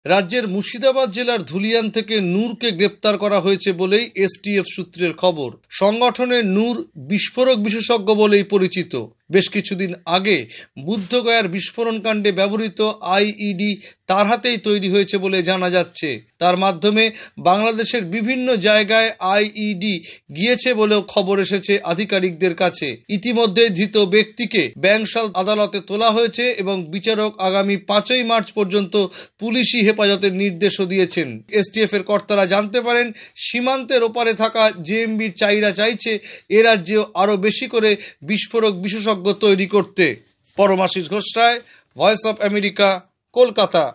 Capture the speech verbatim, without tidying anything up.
রাজ্যের মুর্শিদাবাদ জেলার ধুলিয়ান থেকে নূরকে গ্রেপ্তার করা হয়েছে বলেই এসটিএফ সূত্রের খবর। সংগঠনের নূর বিস্ফোরক বিশেষজ্ঞ বলেই পরিচিত। বেশ কিছুদিন আগে বুদ্ধগয়ার বিস্ফোরণ কাণ্ডে ব্যবহৃত আইইডি তার হাতেই তৈরি হয়েছে বলে জানা যাচ্ছে। তার মাধ্যমে বাংলাদেশের বিভিন্ন জায়গায় আইইডি গিয়েছে বলেও খবর এসেছে আধিকারিকদের কাছে। ইতিমধ্যে ধৃত ব্যক্তিকে ব্যাংশাল আদালতে তোলা হয়েছে এবং বিচারক আগামী পাঁচই মার্চ পর্যন্ত পুলিশি হেফাজতের নির্দেশও দিয়েছেন। এসটিএফ এর কর্তারা জানতে পারেন সীমান্তের ওপারে থাকা জেএমবির চাইরা চাইছে এ রাজ্যেও আরও বেশি করে বিস্ফোরক বিশেষজ্ঞ তৈরি করতে। Paramashis Ghosh Roy, voice of America, Kolkata.